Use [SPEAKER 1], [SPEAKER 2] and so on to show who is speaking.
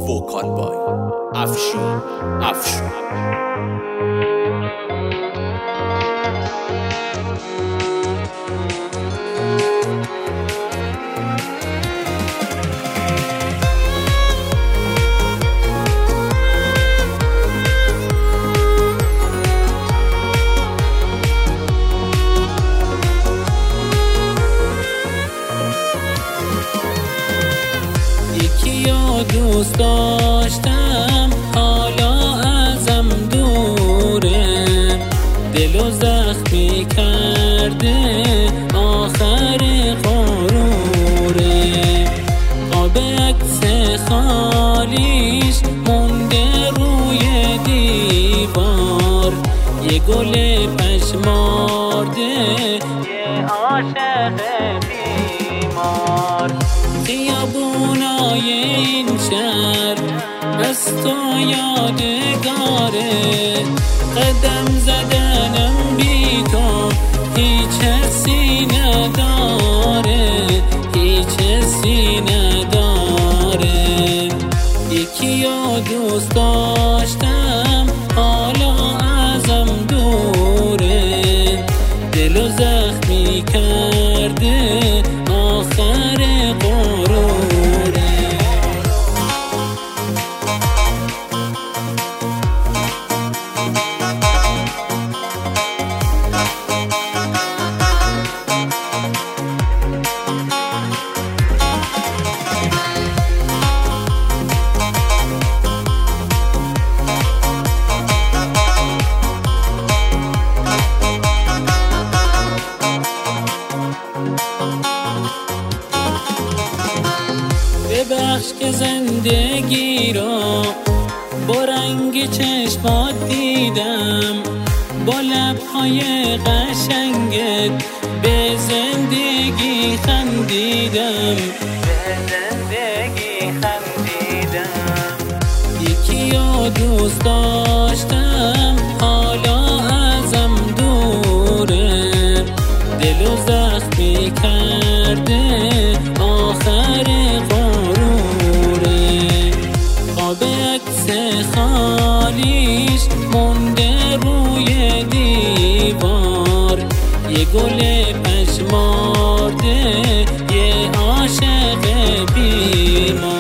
[SPEAKER 1] وکال بای افشین
[SPEAKER 2] دوست داشتم حالا ازم دوره، دلو زخمی کرده آخر غروره. قاب عکس خالیش مونده روی دیوار، یه گل پشمارده یه عاشق بیمار. خیابونای این شهر از تو یادگاره، قدم زدنم بی تو هیچ حسی نداره، هیچ حسی نداره. یکی رو دوست داشتم حالا ازم دوره، دلو زخمی کرده آخر غروره. ببخش که زندگی رو با رنگ چشمات دیدم، با لبهای قشنگت به زندگی خندیدم، یکی رو دوست داشتم حالا ازم دوره، دلو زخمی کرده آخر غروره. قاب عکس خالیش مونده روی دیوار، یه گل پشمارده یه عاشق بیمار.